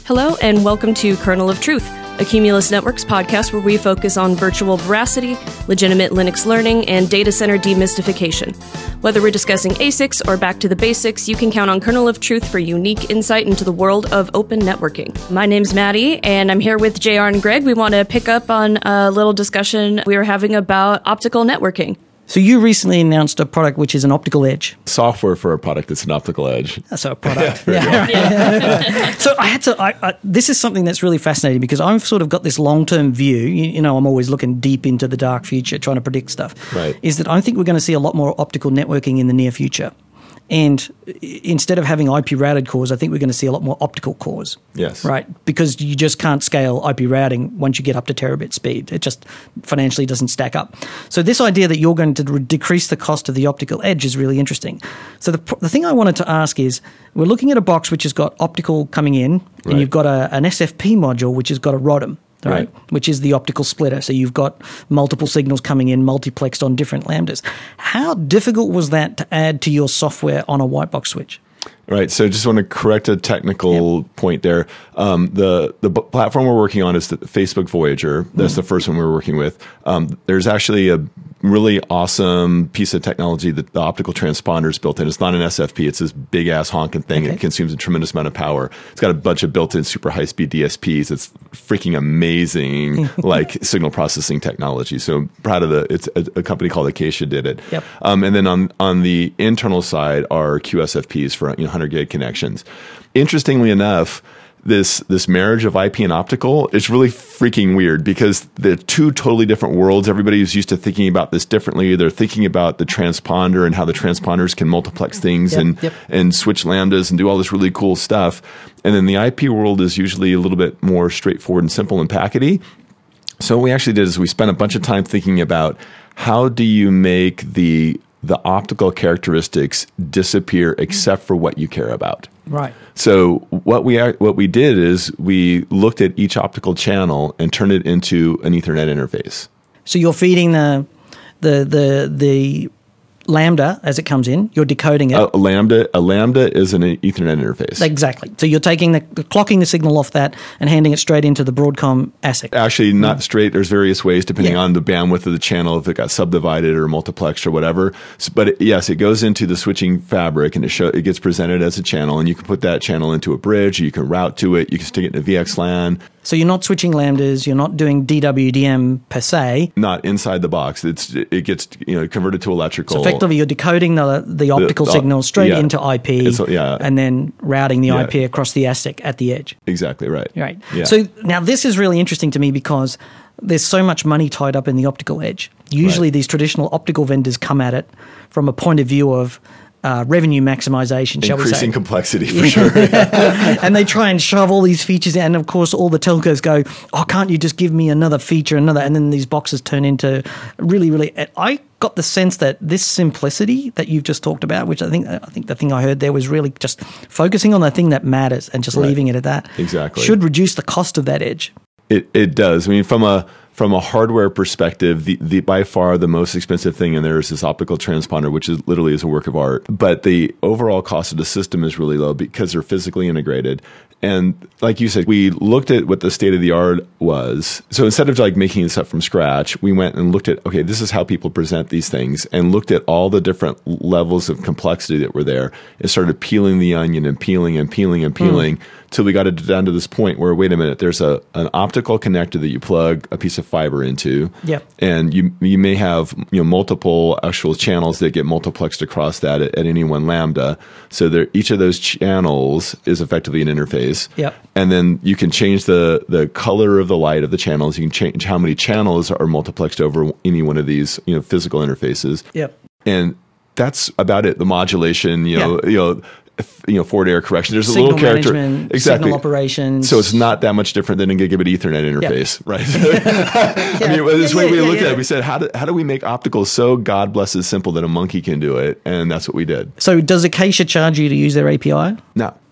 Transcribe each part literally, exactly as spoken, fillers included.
Hello, and welcome to Kernel of Truth, a Cumulus Networks podcast where we focus on virtual veracity, legitimate Linux learning, and data center demystification. Whether we're discussing A S I Cs or back to the basics, you can count on Kernel of Truth for unique insight into the world of open networking. My name's Maddie, and I'm here with J R and Greg. We want to pick up on a little discussion we were having about optical networking. So you recently announced a product which is an optical edge. Software for a product that's an optical edge. So a product. yeah. yeah. So I had to, I, I, this is something that's really fascinating because I've sort of got this long-term view. You, you know, I'm always looking deep into the dark future, trying to predict stuff. Right. Is that I think we're going to see a lot more optical networking in the near future. And instead of having I P routed cores, I think we're going to see a lot more optical cores. Yes. Right? Because you just can't scale I P routing once you get up to terabit speed. It just financially doesn't stack up. So this idea that you're going to re- decrease the cost of the optical edge is really interesting. So the, the thing I wanted to ask is, we're looking at a box which has got optical coming in, and right. you've got a, an S F P module which has got a ROADM. Right, right, which is the optical splitter. So you've got multiple signals coming in, multiplexed on different lambdas. How difficult was that to add to your software on a white box switch? Right. So just want to correct a technical yep. point there. Um, the the b- platform we're working on is the Facebook Voyager. That's mm. the first one we're working with. Um, there's actually a really awesome piece of technology that the optical transponder is built in. It's not an S F P. It's this big ass honking thing. Okay. It consumes a tremendous amount of power. It's got a bunch of built-in super high-speed D S Ps. It's freaking amazing, like signal processing technology. So I'm proud of the. It's a, a company called Acacia did it. Yep. Um, and then on on the internal side are Q S F Ps for you know, one hundred gig connections. Interestingly enough, this this marriage of I P and optical is really freaking weird because they're two totally different worlds. Everybody is used to thinking about this differently. They're thinking about the transponder and how the transponders can multiplex things yep, and yep. and switch lambdas and do all this really cool stuff. And then the I P world is usually a little bit more straightforward and simple and packety. So what we actually did is we spent a bunch of time thinking about how do you make the the optical characteristics disappear except for what you care about. Right. So what we are, what we did is we looked at each optical channel and turned it into an Ethernet interface. So you're feeding the the the the lambda as it comes in. You're decoding it. A, a lambda a lambda is an Ethernet interface. Exactly. So you're taking the clocking the signal off that and handing it straight into the Broadcom A S I C. Actually, not straight. There's various ways depending yeah. on the bandwidth of the channel, if it got subdivided or multiplexed or whatever. So, but it, yes, it goes into the switching fabric and it show it gets presented as a channel, and you can put that channel into a bridge. Or you can route to it. You can stick it in a V X LAN. So you're not switching lambdas. You're not doing D W D M per se. Not inside the box. It's it gets you know converted to electrical. So effectively, you're decoding the the optical the, signal straight yeah. into I P, It's, yeah. and then routing the yeah. I P across the A S I C at the edge. Exactly right. Right. Yeah. So now this is really interesting to me because there's so much money tied up in the optical edge. Usually, right. these traditional optical vendors come at it from a point of view of Uh, revenue maximization, shall we say. Increasing complexity, for sure. And they try and shove all these features in. And, of course, all the telcos go, oh, can't you just give me another feature, another? And then these boxes turn into really, really... I got the sense that this simplicity that you've just talked about, which I think I think the thing I heard there was really just focusing on the thing that matters and just right. leaving it at that. Exactly. Should reduce the cost of that edge. It it does. I mean, from a... From a hardware perspective, the, the by far the most expensive thing in there is this optical transponder, which is literally is a work of art. But the overall cost of the system is really low because they're physically integrated. And like you said, we looked at what the state of the art was. So instead of like making this up from scratch, we went and looked at, okay, this is how people present these things, and looked at all the different levels of complexity that were there and started peeling the onion and peeling and peeling and peeling mm. till we got it down to this point where, wait a minute, there's a an optical connector that you plug a piece of fiber into. Yep. And you you may have you know multiple actual channels that get multiplexed across that at, at any one lambda. So there, each of those channels is effectively an interface. Yep. And then you can change the, the color of the light of the channels. You can change how many channels are multiplexed over any one of these, you know, physical interfaces. Yep. And that's about it. The modulation, you know, yep. you know, you know, forward error correction. There's signal a little character. Exactly. Signal operations. So it's not that much different than a gigabit Ethernet interface, yep. right? yeah. I mean, this yeah, way yeah, we yeah, looked yeah. at it, we said, how do, how do we make optical so God bless it simple that a monkey can do it? And that's what we did. So does Acacia charge you to use their A P I? No.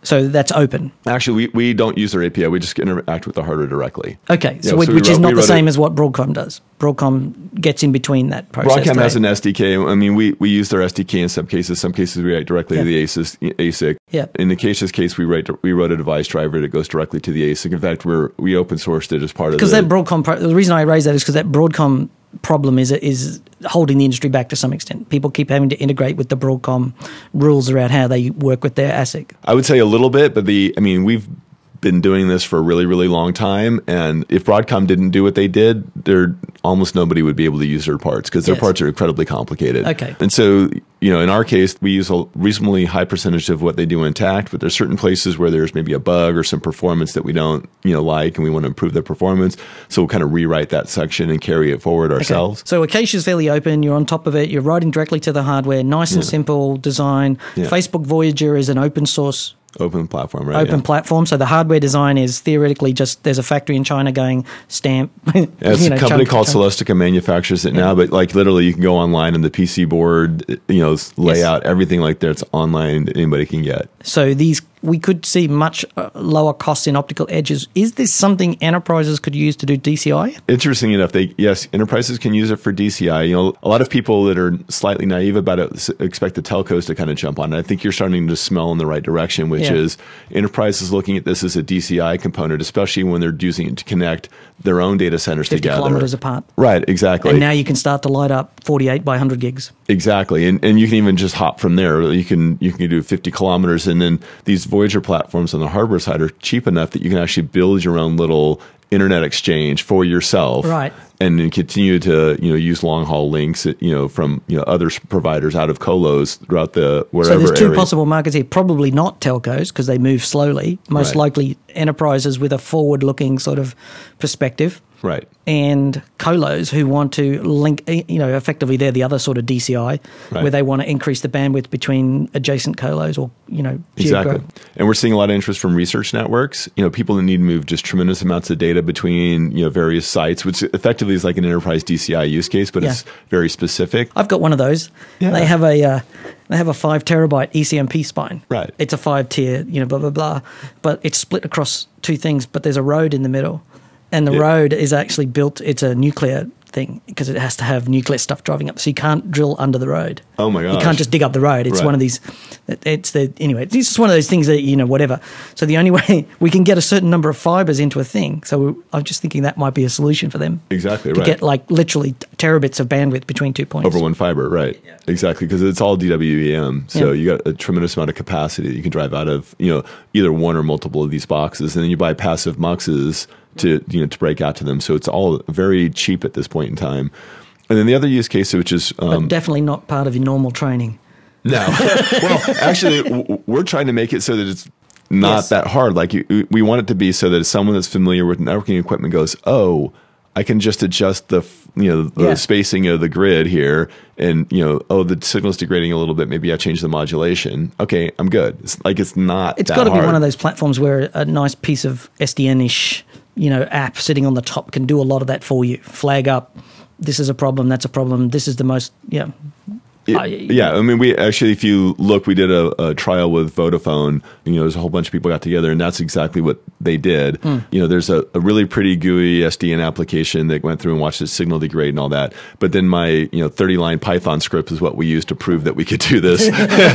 So that's open. Actually, we, we don't use their A P I. We just interact with the hardware directly. Okay, so, Yeah, which, so we which is wrote- not we the wrote same it- as what Broadcom does. Broadcom gets in between that process. Broadcom has right? an S D K. I mean, we, we use their S D K in some cases. Some cases we write directly Yeah. to the A S I C. A S I C. Yeah. In the Acacia's case, we write we wrote a device driver that goes directly to the A S I C. In fact, we're we open sourced it as part of Because the that Broadcom, pro- the reason I raise that is because that Broadcom problem is is holding the industry back to some extent. People keep having to integrate with the Broadcom rules around how they work with their A S I C. I would say a little bit, but the I mean we've been doing this for a really, really long time. And if Broadcom didn't do what they did, there almost nobody would be able to use their parts because their Yes. parts are incredibly complicated. Okay. And so, you know, in our case, we use a reasonably high percentage of what they do intact, but there's certain places where there's maybe a bug or some performance that we don't, you know, like, and we want to improve the performance. So we'll kind of rewrite that section and carry it forward ourselves. So Acacia is fairly open. You're on top of it. You're writing directly to the hardware. Nice and simple design. Yeah. Facebook Voyager is an open source Open platform, right? open yeah. platform. So the hardware design is theoretically just there's a factory in China going stamp. Yeah, it's you a know, company chunk- called chunk. Celestica manufactures it now, but like literally you can go online and the P C board, you know, layout, everything like that's online that anybody can get. So these we could see much uh, lower costs in optical edges. Is this something enterprises could use to do D C I? Interesting enough, they yes, enterprises can use it for D C I. You know, a lot of people that are slightly naive about it s- expect the telcos to kind of jump on it. I think you're starting to smell in the right direction, which Yeah. is enterprises looking at this as a D C I component, especially when they're using it to connect their own data centers fifty together. kilometers apart. Right, exactly. And now you can start to light up forty-eight by one hundred gigs. Exactly, and and you can even just hop from there. You can you can do fifty kilometers, and then these Voyager platforms on the hardware side are cheap enough that you can actually build your own little internet exchange for yourself, Right. And then continue to you know use long haul links, you know, from you know other s- providers out of colos throughout the wherever. So there's two area. possible markets here. Probably not telcos because they move slowly. Most Right. likely enterprises with a forward-looking sort of perspective. Right. And colos who want to link, you know, effectively they're the other sort of D C I, Right. where they want to increase the bandwidth between adjacent colos or, you know, Exactly. geogra- And we're seeing a lot of interest from research networks, you know, people that need to move just tremendous amounts of data between, you know, various sites, which effectively is like an enterprise D C I use case, but Yeah. it's very specific. I've got one of those. Yeah. They have a uh, they have a five terabyte E C M P spine. Right. It's a five tier, you know, blah blah blah, but it's split across two things. But there's a road in the middle, and the Yeah. road is actually built. It's a nuclear thing because it has to have nuclear stuff driving up, so you can't drill under the road. Oh my You gosh. can't just dig up the road. It's Right. one of these. It's the anyway. It's just one of those things that you know whatever. So the only way we can get a certain number of fibers into a thing. So I'm just thinking that might be a solution for them. Exactly, To right. get like literally terabits of bandwidth between two points. Over one fiber, right? Exactly, because it's all D W E M, so Yeah. you got a tremendous amount of capacity that you can drive out of, you know, either one or multiple of these boxes, and then you buy passive muxes to you know to break out to them. So it's all very cheap at this point in time. And then the other use case, which is But um, definitely not part of your normal training. no, well, actually, w- we're trying to make it so that it's not Yes. that hard. Like you, we want it to be so that someone that's familiar with networking equipment goes, "Oh, I can just adjust the f- you know the Yeah. spacing of the grid here, and you know, oh, the signal's degrading a little bit. Maybe I change the modulation. Okay, I'm good." It's like it's not. It's that got to be hard. one of those platforms where a nice piece of S D N-ish, you know, app sitting on the top can do a lot of that for you. Flag up, this is a problem, that's a problem, this is the most, yeah. It- I- yeah, I mean, we actually, if you look, we did a, a trial with Vodafone. You know, there's a whole bunch of people got together, and that's exactly what they did. Hmm. You know, there's a, a really pretty G U I S D N application that went through and watched the signal degrade and all that. But then my, you know, thirty line Python script is what we used to prove that we could do this.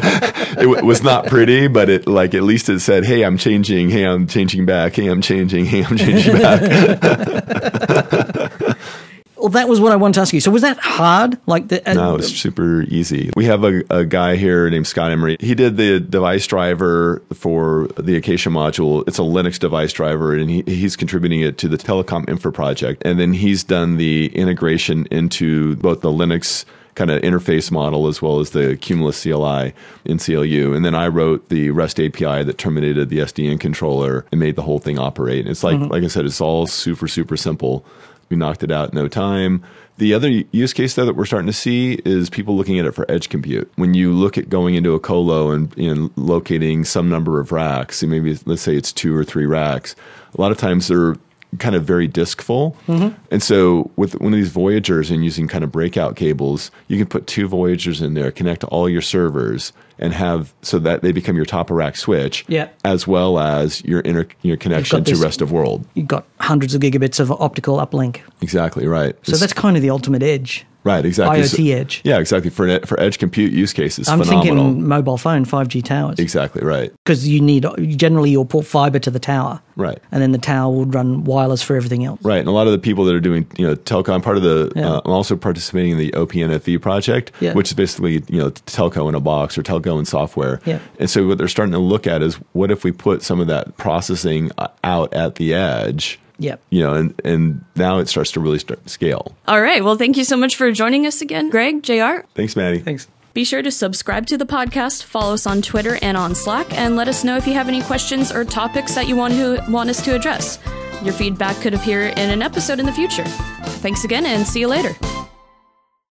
It w- was not pretty, but it like at least it said, "Hey, I'm changing. Hey, I'm changing back. Hey, I'm changing. Hey, I'm changing back." Well, that was what I wanted to ask you. So was that hard? Like the, uh, No, it's super easy. We have a, a guy here named Scott Emery. He did the device driver for the Acacia module. It's a Linux device driver, and he, he's contributing it to the Telecom Infra project. And then he's done the integration into both the Linux kind of interface model as well as the Cumulus C L I in C L U. And then I wrote the REST A P I that terminated the S D N controller and made the whole thing operate. It's like, like I said, it's all super, super simple. We knocked it out in no time. The other use case, though, that we're starting to see is people looking at it for edge compute. When you look at going into a colo and, and locating some number of racks, and maybe let's say it's two or three racks, a lot of times they're kind of very disk full. Mm-hmm. And so with one of these Voyagers and using kind of breakout cables, you can put two Voyagers in there, connect to all your servers, and have so that they become your top of rack switch, Yeah. as well as your inter your connection to this- rest of world. You've got hundreds of gigabits of optical uplink. Exactly right. So It's- that's kind of the ultimate edge. right. Exactly. IoT So- edge. Yeah, exactly. For an- for edge compute use cases, I'm phenomenal. thinking mobile phone, five G towers. Exactly right. Because you need, generally you'll put fiber to the tower. Right. And then the tower would run wireless for everything else. Right, and a lot of the people that are doing, you know, telco. I'm part of the. Yeah. Uh, I'm also participating in the O P N F V project, Yeah. which is basically, you know, telco in a box or telco in software. Yeah. And so what they're starting to look at is what if we put some of that processing uh, out at the edge. Yep. You know, and and now it starts to really start scale. All right. Well, thank you so much for joining us again, Greg, J R. Thanks, Maddie. Thanks. Be sure to subscribe to the podcast, follow us on Twitter and on Slack, and let us know if you have any questions or topics that you want to want us to address. Your feedback could appear in an episode in the future. Thanks again, and see you later.